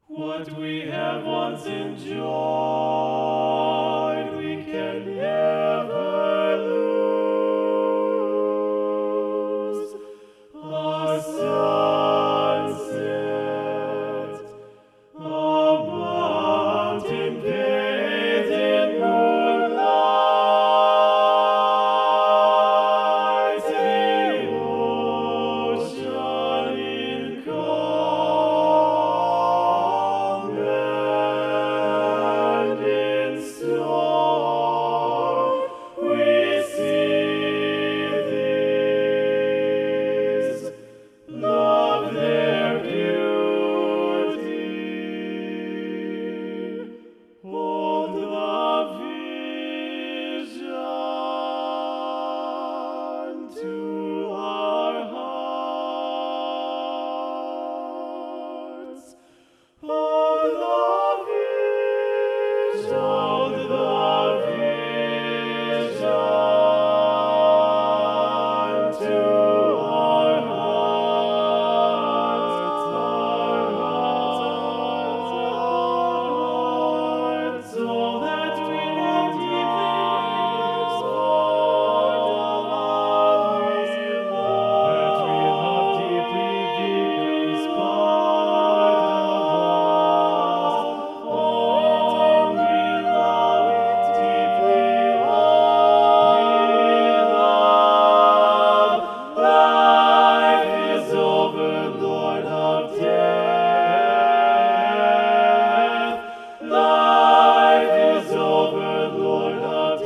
What we have once enjoyed, we can never lose. A sunset, a mountain bathed in moonlight, the ocean in calm and in storm. We see these, love their beauty, hold the vision to our hearts. Hold the vision to our hearts, so that we love deeply because part of us. We love deeply. Life is over, Lord of death. Life is over, Lord of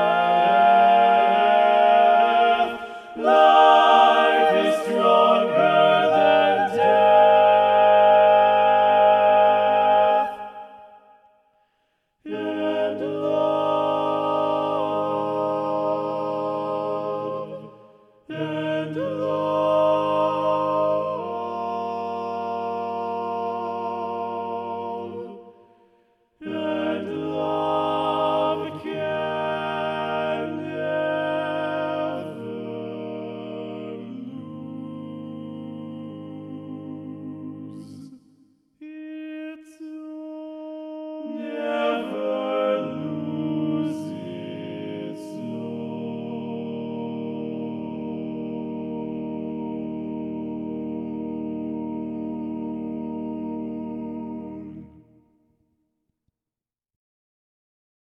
death. Life is stronger than death. And love. And love.